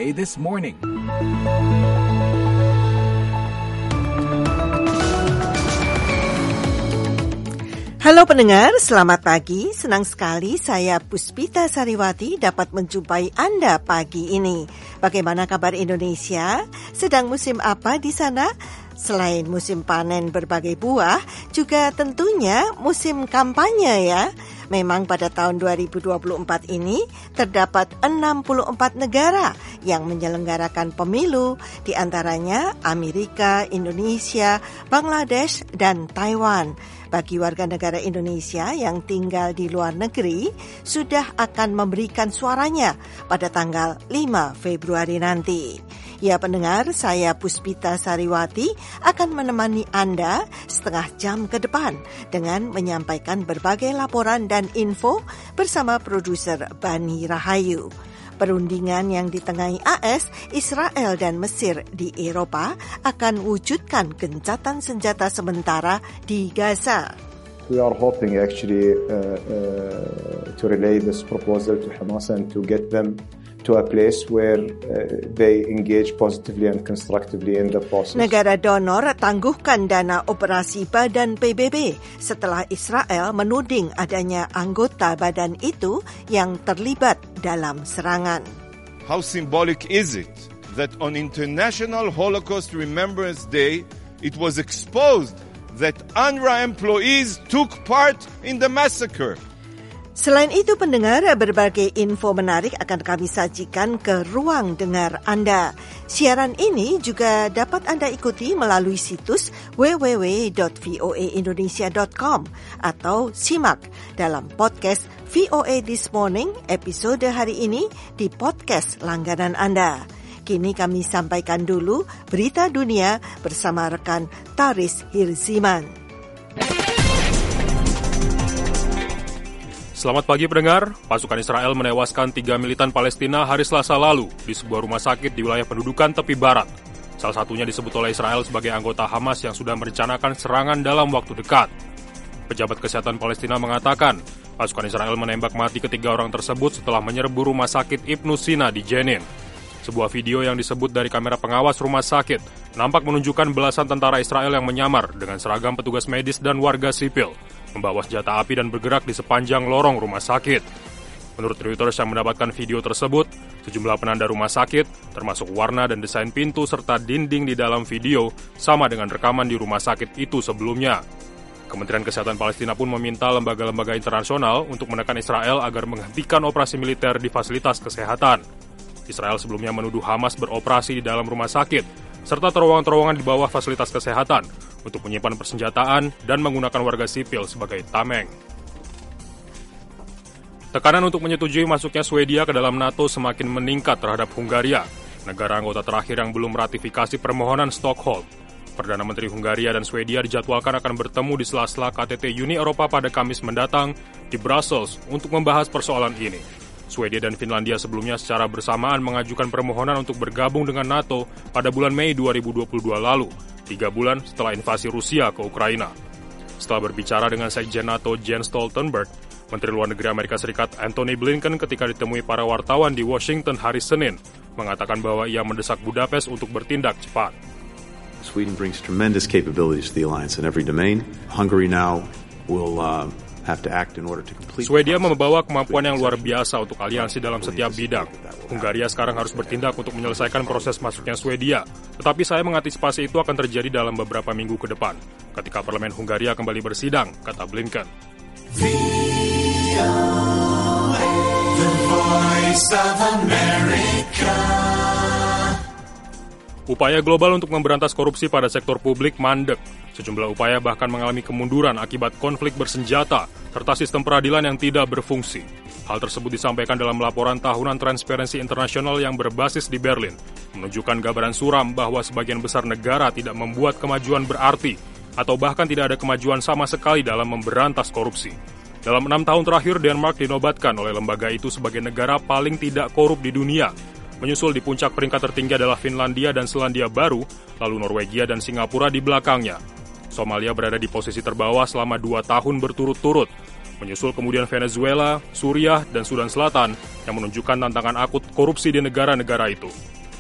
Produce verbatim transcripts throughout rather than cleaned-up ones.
A This Morning. Halo pendengar, selamat pagi. Senang sekali saya Puspita Sariwati dapat menjumpai Anda pagi ini. Bagaimana kabar Indonesia? Sedang musim apa di sana? Selain musim panen berbagai buah, juga tentunya musim kampanye ya. Memang pada tahun dua ribu dua puluh empat ini terdapat enam puluh empat negara yang menyelenggarakan pemilu, di antaranya Amerika, Indonesia, Bangladesh, dan Taiwan. Bagi warga negara Indonesia yang tinggal di luar negeri, sudah akan memberikan suaranya pada tanggal lima Februari nanti. Ya pendengar, saya Puspita Sariwati akan menemani Anda setengah jam ke depan dengan menyampaikan berbagai laporan dan info bersama produser Bani Rahayu. Perundingan yang ditengahi A S, Israel dan Mesir di Eropa akan wujudkan gencatan senjata sementara di Gaza. We are hoping actually uh, uh, to relay this proposal to Hamas and to get them to a place where uh, they engage positively and constructively in the process. Negara donor tangguhkan dana operasi badan P B B setelah Israel menuding adanya anggota badan itu yang terlibat dalam serangan. How symbolic is it that on International Holocaust Remembrance Day it was exposed that UNRWA employees took part in the massacre? Selain itu pendengar, berbagai info menarik akan kami sajikan ke ruang dengar Anda. Siaran ini juga dapat Anda ikuti melalui situs w w w dot voa indonesia dot com atau simak dalam podcast V O A This Morning episode hari ini di podcast langganan Anda. Kini kami sampaikan dulu berita dunia bersama rekan Taris Hirziman. Selamat pagi pendengar, pasukan Israel menewaskan tiga militan Palestina hari Selasa lalu di sebuah rumah sakit di wilayah pendudukan tepi barat. Salah satunya disebut oleh Israel sebagai anggota Hamas yang sudah merencanakan serangan dalam waktu dekat. Pejabat kesehatan Palestina mengatakan, pasukan Israel menembak mati ketiga orang tersebut setelah menyerbu rumah sakit Ibnu Sina di Jenin. Sebuah video yang disebut dari kamera pengawas rumah sakit nampak menunjukkan belasan tentara Israel yang menyamar dengan seragam petugas medis dan warga sipil, membawa senjata api dan bergerak di sepanjang lorong rumah sakit. Menurut Reuters yang mendapatkan video tersebut, sejumlah penanda rumah sakit, termasuk warna dan desain pintu serta dinding di dalam video, sama dengan rekaman di rumah sakit itu sebelumnya. Kementerian Kesehatan Palestina pun meminta lembaga-lembaga internasional untuk menekan Israel agar menghentikan operasi militer di fasilitas kesehatan. Israel sebelumnya menuduh Hamas beroperasi di dalam rumah sakit, serta terowongan-terowongan di bawah fasilitas kesehatan untuk menyimpan persenjataan dan menggunakan warga sipil sebagai tameng. Tekanan untuk menyetujui masuknya Swedia ke dalam NATO semakin meningkat terhadap Hungaria, negara anggota terakhir yang belum meratifikasi permohonan Stockholm. Perdana Menteri Hungaria dan Swedia dijadwalkan akan bertemu di sela-sela K T T Uni Eropa pada Kamis mendatang di Brussels untuk membahas persoalan ini. Swedia dan Finlandia sebelumnya secara bersamaan mengajukan permohonan untuk bergabung dengan NATO pada bulan Mei dua ribu dua puluh dua lalu, tiga bulan setelah invasi Rusia ke Ukraina. Setelah berbicara dengan Sekjen NATO Jens Stoltenberg, Menteri Luar Negeri Amerika Serikat Antony Blinken ketika ditemui para wartawan di Washington hari Senin, mengatakan bahwa ia mendesak Budapest untuk bertindak cepat. Sweden brings tremendous capabilities to the alliance in every domain. Hungary now will uh, have to act in order to complete. Swedia membawa kemampuan yang luar biasa untuk aliansi dalam setiap bidang. Hungaria sekarang harus bertindak untuk menyelesaikan proses masuknya Swedia. Tetapi saya mengantisipasi itu akan terjadi dalam beberapa minggu ke depan, ketika parlemen Hungaria kembali bersidang, kata Blinken. The Voice of America. Upaya global untuk memberantas korupsi pada sektor publik mandek. Sejumlah upaya bahkan mengalami kemunduran akibat konflik bersenjata, serta sistem peradilan yang tidak berfungsi. Hal tersebut disampaikan dalam laporan tahunan Transparency International yang berbasis di Berlin, menunjukkan gambaran suram bahwa sebagian besar negara tidak membuat kemajuan berarti, atau bahkan tidak ada kemajuan sama sekali dalam memberantas korupsi. Dalam enam tahun terakhir, Denmark dinobatkan oleh lembaga itu sebagai negara paling tidak korup di dunia. Menyusul di puncak peringkat tertinggi adalah Finlandia dan Selandia Baru, lalu Norwegia dan Singapura di belakangnya. Somalia berada di posisi terbawah selama dua tahun berturut-turut. Menyusul kemudian Venezuela, Suriah, dan Sudan Selatan yang menunjukkan tantangan akut korupsi di negara-negara itu.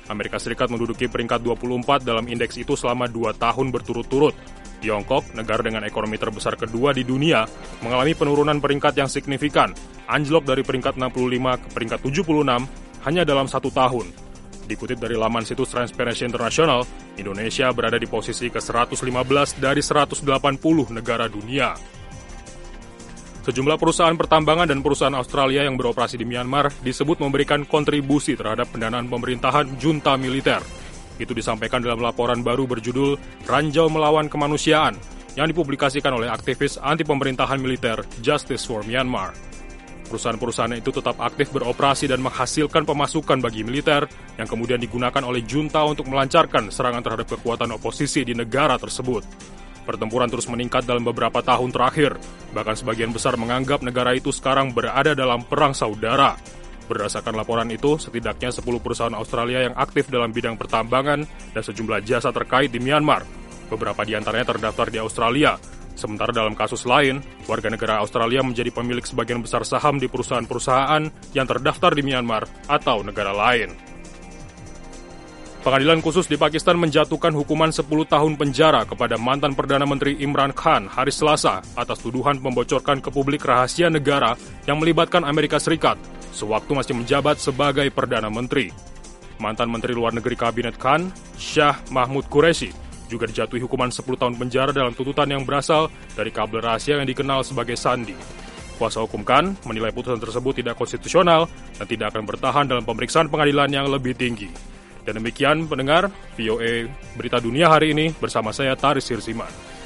Amerika Serikat menduduki peringkat dua puluh empat dalam indeks itu selama dua tahun berturut-turut. Tiongkok, negara dengan ekonomi terbesar kedua di dunia, mengalami penurunan peringkat yang signifikan, anjlok dari peringkat enam puluh lima ke peringkat tujuh puluh enam hanya dalam satu tahun. Dikutip dari laman situs Transparency International, Indonesia berada di posisi ke seratus lima belas dari seratus delapan puluh negara dunia. Sejumlah perusahaan pertambangan dan perusahaan Australia yang beroperasi di Myanmar disebut memberikan kontribusi terhadap pendanaan pemerintahan junta militer. Itu disampaikan dalam laporan baru berjudul Ranjau Melawan Kemanusiaan yang dipublikasikan oleh aktivis anti-pemerintahan militer Justice for Myanmar. Perusahaan-perusahaan itu tetap aktif beroperasi dan menghasilkan pemasukan bagi militer yang kemudian digunakan oleh junta untuk melancarkan serangan terhadap kekuatan oposisi di negara tersebut. Pertempuran terus meningkat dalam beberapa tahun terakhir, bahkan sebagian besar menganggap negara itu sekarang berada dalam perang saudara. Berdasarkan laporan itu, setidaknya sepuluh perusahaan Australia yang aktif dalam bidang pertambangan dan sejumlah jasa terkait di Myanmar. Beberapa di antaranya terdaftar di Australia. Sementara dalam kasus lain, warga negara Australia menjadi pemilik sebagian besar saham di perusahaan-perusahaan yang terdaftar di Myanmar atau negara lain. Pengadilan khusus di Pakistan menjatuhkan hukuman sepuluh tahun penjara kepada mantan Perdana Menteri Imran Khan hari Selasa atas tuduhan membocorkan ke publik rahasia negara yang melibatkan Amerika Serikat sewaktu masih menjabat sebagai Perdana Menteri. Mantan Menteri Luar Negeri Kabinet Khan, Shah Mahmud Qureshi, juga dijatuhi hukuman sepuluh tahun penjara dalam tuntutan yang berasal dari kabel rahasia yang dikenal sebagai Sandi. Kuasa hukum Khan menilai putusan tersebut tidak konstitusional dan tidak akan bertahan dalam pemeriksaan pengadilan yang lebih tinggi. Dan demikian pendengar V O A Berita Dunia hari ini bersama saya Taris Sirsiman.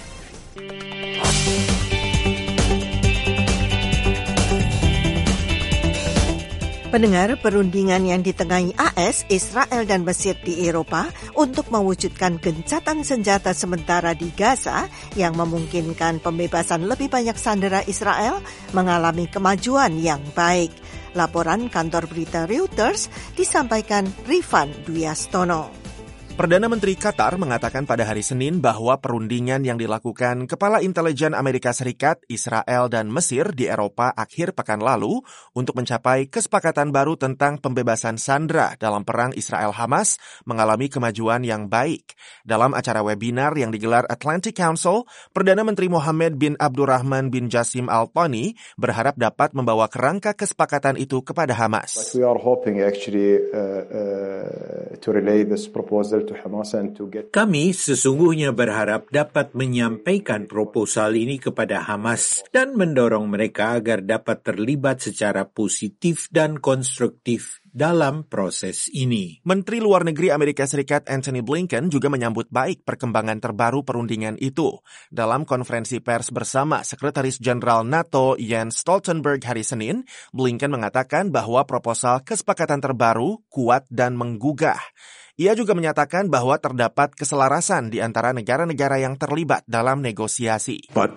Pendengar, perundingan yang ditengahi A S, Israel dan Mesir di Eropa untuk mewujudkan gencatan senjata sementara di Gaza yang memungkinkan pembebasan lebih banyak sandera Israel mengalami kemajuan yang baik. Laporan kantor berita Reuters disampaikan Rifan Dwiastono. Perdana Menteri Qatar mengatakan pada hari Senin bahwa perundingan yang dilakukan Kepala Intelijen Amerika Serikat, Israel, dan Mesir di Eropa akhir pekan lalu untuk mencapai kesepakatan baru tentang pembebasan sandera dalam perang Israel-Hamas mengalami kemajuan yang baik. Dalam acara webinar yang digelar Atlantic Council, Perdana Menteri Mohammed bin Abdurrahman bin Jassim Al Thani berharap dapat membawa kerangka kesepakatan itu kepada Hamas. But we are hoping actually uh, uh, to relay this proposal to Hamas and to get... Kami sesungguhnya berharap dapat menyampaikan proposal ini kepada Hamas dan mendorong mereka agar dapat terlibat secara positif dan konstruktif dalam proses ini. Menteri Luar Negeri Amerika Serikat Antony Blinken juga menyambut baik perkembangan terbaru perundingan itu. Dalam konferensi pers bersama Sekretaris Jenderal NATO Jens Stoltenberg hari Senin, Blinken mengatakan bahwa proposal kesepakatan terbaru kuat dan menggugah. Ia juga menyatakan bahwa terdapat keselarasan di antara negara-negara yang terlibat dalam negosiasi. But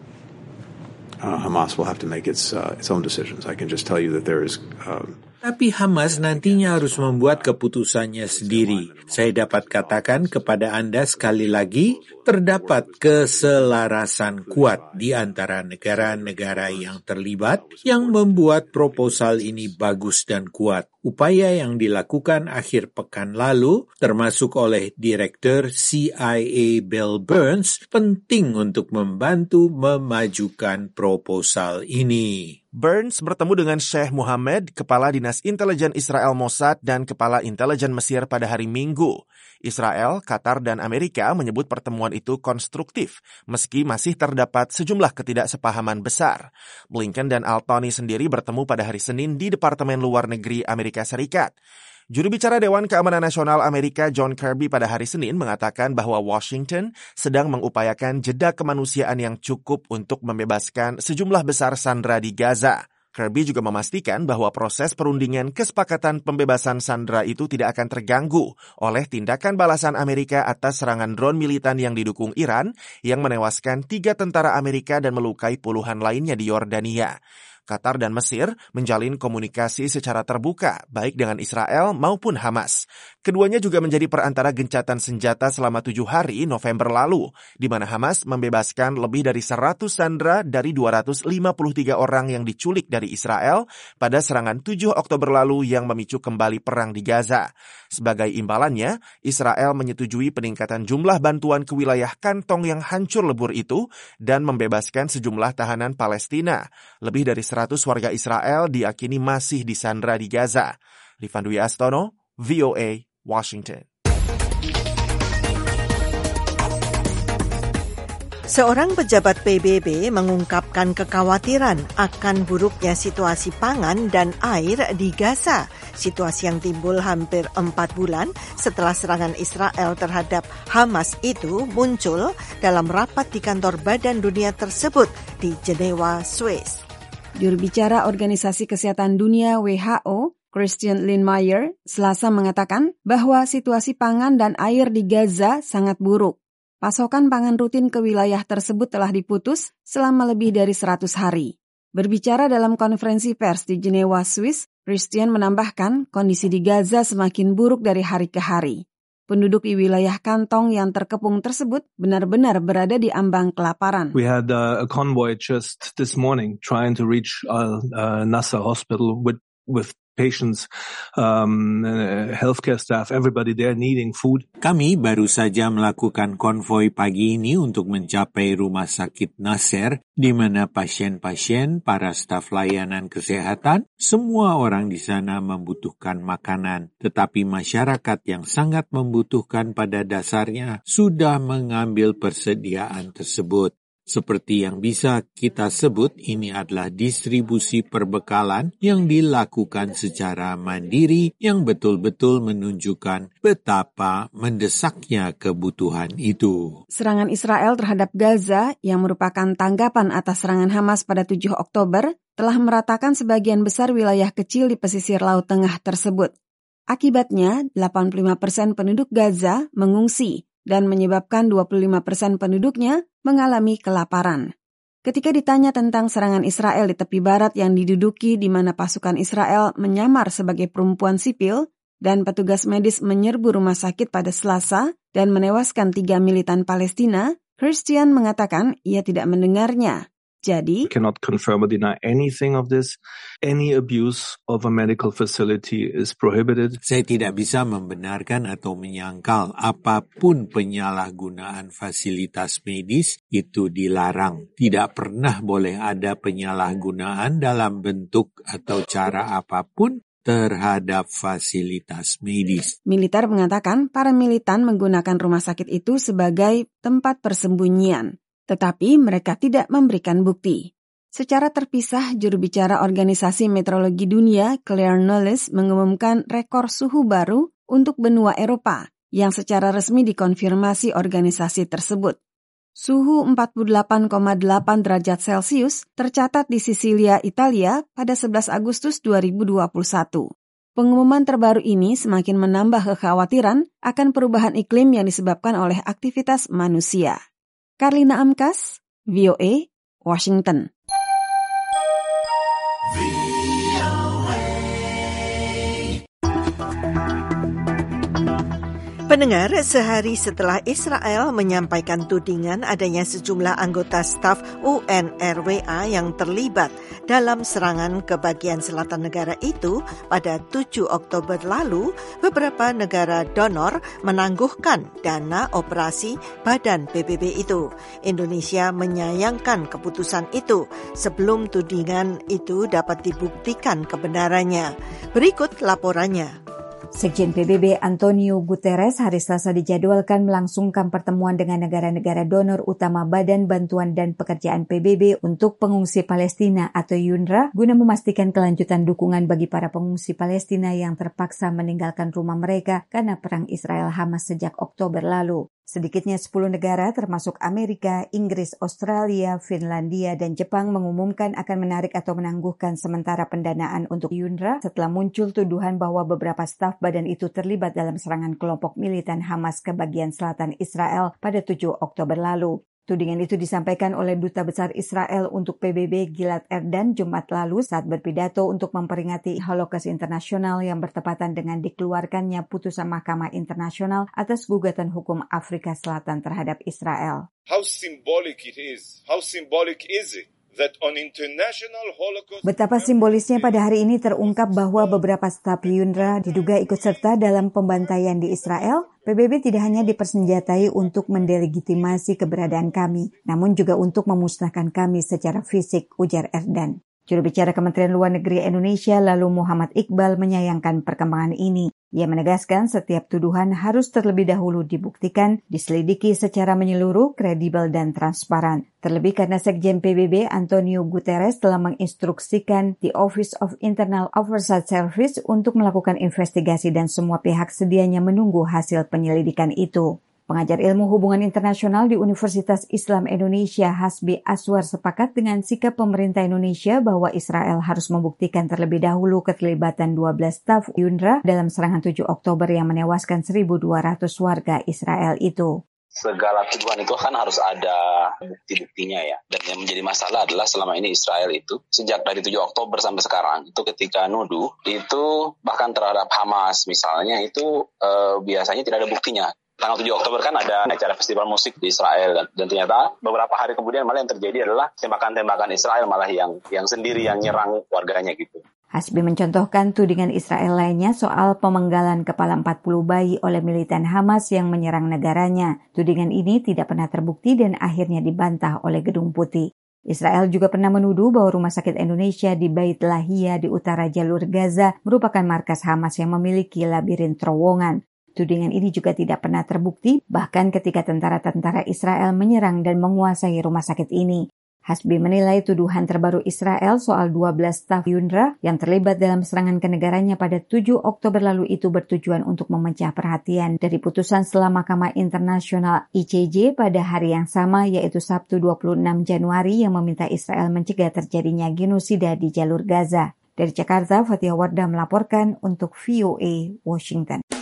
uh, Hamas will have to make its uh, its own decisions. I can just tell you that there is um, Tapi Hamas nantinya harus membuat keputusannya sendiri. Saya dapat katakan kepada Anda sekali lagi, terdapat keselarasan kuat di antara negara-negara yang terlibat yang membuat proposal ini bagus dan kuat. Upaya yang dilakukan akhir pekan lalu, termasuk oleh Direktur C I A Bill Burns, penting untuk membantu memajukan proposal ini. Burns bertemu dengan Sheikh Mohammed, Kepala Dinas Intelijen Israel Mossad dan Kepala Intelijen Mesir pada hari Minggu. Israel, Qatar, dan Amerika menyebut pertemuan itu konstruktif, meski masih terdapat sejumlah ketidaksepahaman besar. Blinken dan Al Thani sendiri bertemu pada hari Senin di Departemen Luar Negeri Amerika Serikat. Juru bicara Dewan Keamanan Nasional Amerika John Kirby pada hari Senin mengatakan bahwa Washington sedang mengupayakan jeda kemanusiaan yang cukup untuk membebaskan sejumlah besar sandera di Gaza. Kirby juga memastikan bahwa proses perundingan kesepakatan pembebasan sandera itu tidak akan terganggu oleh tindakan balasan Amerika atas serangan drone militan yang didukung Iran yang menewaskan tiga tentara Amerika dan melukai puluhan lainnya di Yordania. Qatar dan Mesir menjalin komunikasi secara terbuka, baik dengan Israel maupun Hamas. Keduanya juga menjadi perantara gencatan senjata selama tujuh hari November lalu, di mana Hamas membebaskan lebih dari seratus sandera dari dua ratus lima puluh tiga orang yang diculik dari Israel pada serangan tujuh Oktober lalu yang memicu kembali perang di Gaza. Sebagai imbalannya, Israel menyetujui peningkatan jumlah bantuan ke wilayah kantong yang hancur lebur itu dan membebaskan sejumlah tahanan Palestina. Lebih dari seratus warga Israel diakini masih disandra di Gaza. Rifan Dwi Astono, V O A, Washington. Seorang pejabat P B B mengungkapkan kekhawatiran akan buruknya situasi pangan dan air di Gaza. Situasi yang timbul hampir empat bulan setelah serangan Israel terhadap Hamas itu muncul dalam rapat di kantor Badan Dunia tersebut di Jenewa, Swiss. Juru bicara Organisasi Kesehatan Dunia W H O, Christian Lindmeier, Selasa mengatakan bahwa situasi pangan dan air di Gaza sangat buruk. Pasokan pangan rutin ke wilayah tersebut telah diputus selama lebih dari seratus hari. Berbicara dalam konferensi pers di Jenewa, Swiss, Christian menambahkan kondisi di Gaza semakin buruk dari hari ke hari. Penduduk di wilayah kantong yang terkepung tersebut benar-benar berada di ambang kelaparan. We had uh, a convoy just this morning trying to reach Al uh, Nasser Hospital with with patients, um, uh, healthcare staff, everybody there needing food. Kami baru saja melakukan konvoi pagi ini untuk mencapai Rumah Sakit Nasser, di mana pasien-pasien, para staf layanan kesehatan, semua orang di sana membutuhkan makanan. Tetapi masyarakat yang sangat membutuhkan pada dasarnya sudah mengambil persediaan tersebut. Seperti yang bisa kita sebut, ini adalah distribusi perbekalan yang dilakukan secara mandiri yang betul-betul menunjukkan betapa mendesaknya kebutuhan itu. Serangan Israel terhadap Gaza yang merupakan tanggapan atas serangan Hamas pada tujuh Oktober telah meratakan sebagian besar wilayah kecil di pesisir Laut Tengah tersebut. Akibatnya, delapan puluh lima persen penduduk Gaza mengungsi dan menyebabkan dua puluh lima persen penduduknya mengalami kelaparan. Ketika ditanya tentang serangan Israel di tepi barat yang diduduki di mana pasukan Israel menyamar sebagai perempuan sipil dan petugas medis menyerbu rumah sakit pada Selasa dan menewaskan tiga militan Palestina, Christian mengatakan ia tidak mendengarnya. Jadi, cannot confirm or deny anything of this. Any abuse of a medical facility is prohibited. Saya tidak bisa membenarkan atau menyangkal apapun penyalahgunaan fasilitas medis itu dilarang. Tidak pernah boleh ada penyalahgunaan dalam bentuk atau cara apapun terhadap fasilitas medis. Militer mengatakan para militan menggunakan rumah sakit itu sebagai tempat persembunyian. Tetapi mereka tidak memberikan bukti. Secara terpisah, juru bicara Organisasi Meteorologi Dunia, Claire Knowles, mengumumkan rekor suhu baru untuk benua Eropa, yang secara resmi dikonfirmasi organisasi tersebut. Suhu empat puluh delapan koma delapan derajat Celcius tercatat di Sisilia, Italia pada sebelas Agustus dua ribu dua puluh satu. Pengumuman terbaru ini semakin menambah kekhawatiran akan perubahan iklim yang disebabkan oleh aktivitas manusia. Karlina Amkas, V O A, Washington. Pendengar, sehari setelah Israel menyampaikan tudingan adanya sejumlah anggota staf U N R W A yang terlibat dalam serangan ke bagian selatan negara itu pada tujuh Oktober lalu, beberapa negara donor menangguhkan dana operasi badan P B B itu. Indonesia menyayangkan keputusan itu sebelum tudingan itu dapat dibuktikan kebenarannya. Berikut laporannya. Sekjen P B B Antonio Guterres hari Selasa dijadwalkan melangsungkan pertemuan dengan negara-negara donor utama Badan Bantuan dan Pekerjaan P B B untuk Pengungsi Palestina atau UNRWA guna memastikan kelanjutan dukungan bagi para pengungsi Palestina yang terpaksa meninggalkan rumah mereka karena perang Israel-Hamas sejak Oktober lalu. Sedikitnya sepuluh negara termasuk Amerika, Inggris, Australia, Finlandia, dan Jepang mengumumkan akan menarik atau menangguhkan sementara pendanaan untuk UNRWA setelah muncul tuduhan bahwa beberapa staf badan itu terlibat dalam serangan kelompok militan Hamas ke bagian selatan Israel pada tujuh Oktober lalu. Tudingan itu disampaikan oleh Duta Besar Israel untuk P B B Gilad Erdan Jumat lalu saat berpidato untuk memperingati Holocaust Internasional yang bertepatan dengan dikeluarkannya putusan Mahkamah Internasional atas gugatan hukum Afrika Selatan terhadap Israel. How symbolic it is. How symbolic is it? Betapa simbolisnya pada hari ini terungkap bahwa beberapa staf UNRWA diduga ikut serta dalam pembantaian di Israel. P B B tidak hanya dipersenjatai untuk mendelegitimasi keberadaan kami, namun juga untuk memusnahkan kami secara fisik, ujar Erdan. Juru bicara Kementerian Luar Negeri Indonesia lalu Muhammad Iqbal menyayangkan perkembangan ini. Ia menegaskan setiap tuduhan harus terlebih dahulu dibuktikan, diselidiki secara menyeluruh, kredibel, dan transparan. Terlebih karena Sekjen P B B Antonio Guterres telah menginstruksikan The Office of Internal Oversight Service untuk melakukan investigasi dan semua pihak sedianya menunggu hasil penyelidikan itu. Pengajar ilmu hubungan internasional di Universitas Islam Indonesia Hasbi Aswar sepakat dengan sikap pemerintah Indonesia bahwa Israel harus membuktikan terlebih dahulu keterlibatan dua belas staf UNRWA dalam serangan tujuh Oktober yang menewaskan seribu dua ratus warga Israel itu. Segala tuduhan itu kan harus ada bukti-buktinya ya. Dan yang menjadi masalah adalah selama ini Israel itu, sejak dari tujuh Oktober sampai sekarang, itu ketika nuduh, itu bahkan terhadap Hamas misalnya, itu eh, biasanya tidak ada buktinya. Tanggal tujuh Oktober kan ada acara festival musik di Israel dan, dan ternyata beberapa hari kemudian malah yang terjadi adalah tembakan-tembakan Israel malah yang yang sendiri yang nyerang warganya gitu. Hasbi mencontohkan tudingan Israel lainnya soal pemenggalan kepala empat puluh bayi oleh militan Hamas yang menyerang negaranya. Tudingan ini tidak pernah terbukti dan akhirnya dibantah oleh Gedung Putih. Israel juga pernah menuduh bahwa Rumah Sakit Indonesia di Bait Lahia di utara jalur Gaza merupakan markas Hamas yang memiliki labirin terowongan. Tudingan ini juga tidak pernah terbukti, bahkan ketika tentara-tentara Israel menyerang dan menguasai rumah sakit ini. Hasbi menilai tuduhan terbaru Israel soal dua belas staf UNRWA yang terlibat dalam serangan ke negaranya pada tujuh Oktober lalu itu bertujuan untuk memecah perhatian dari putusan setelah Mahkamah Internasional I C J pada hari yang sama, yaitu Sabtu dua puluh enam Januari yang meminta Israel mencegah terjadinya genosida di jalur Gaza. Dari Jakarta, Fathia Wardah melaporkan untuk V O A Washington.